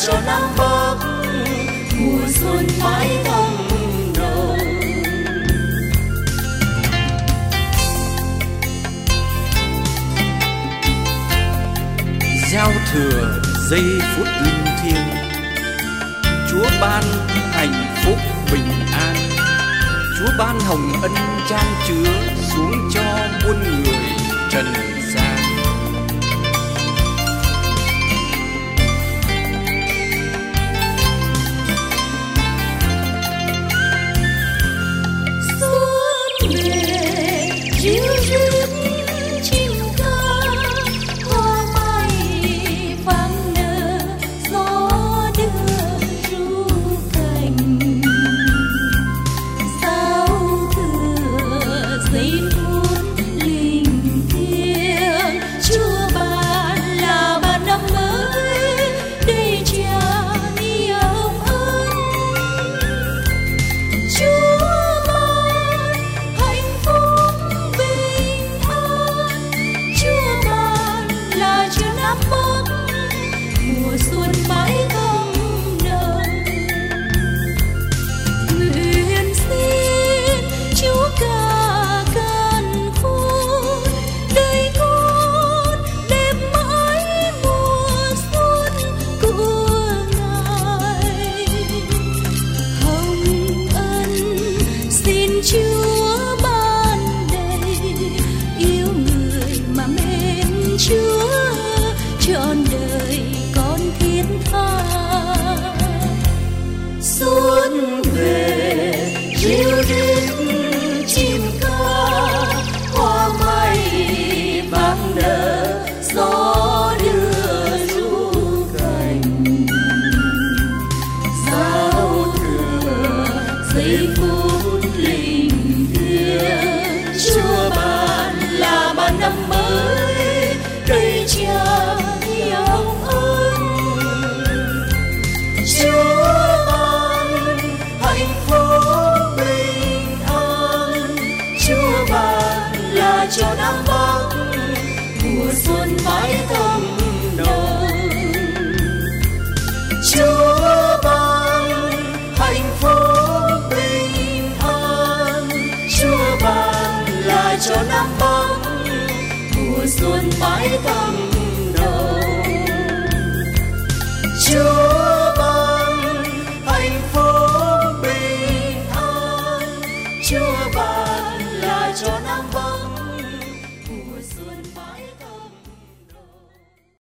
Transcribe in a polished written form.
cho Nam Bắc mùa xuân mãi thăng đồng. Giao thừa giây phút linh thiêng, Chúa ban hạnh phúc bình an, Chúa ban hồng ân chan chứa xuống cho muôn người trần gian. Xuân về ríu rít chim ca, hoa mai vàng nở, gió đưa ru cành. Giao thừa giây phút linh thiêng, Chúa ban là ban năm mới đầy tràn yêu ân. Chúa ban hạnh phúc bình an, Chúa ban là cho Nam Bắc mùa xuân mãi thăng đồng. Nguyện xin Chúa cả càn khôn đời con đẹp mãi mùa xuân của Ngài. Hồng ân xin Chúa ban đầy, yêu người mà mến Chúa trọn đời con thiết tha. Xuân về ríu rít chim ca, hoa mai vàng nở, gió đưa ru cành. Giao thừa giây phút linh thiêng, Chúa ban là ban năm mới đầy tràn yêu ân. Chúa ban hạnh phúc bình an, Chúa ban là cho Nam Bắc mùa xuân mãi thăng đồng. Chúa ban hạnh phúc bình an, Chúa ban là cho Nam Bắc mùa xuân mãi thăng đồng. Chúa ban hạnh phúc bình an, Chúa ban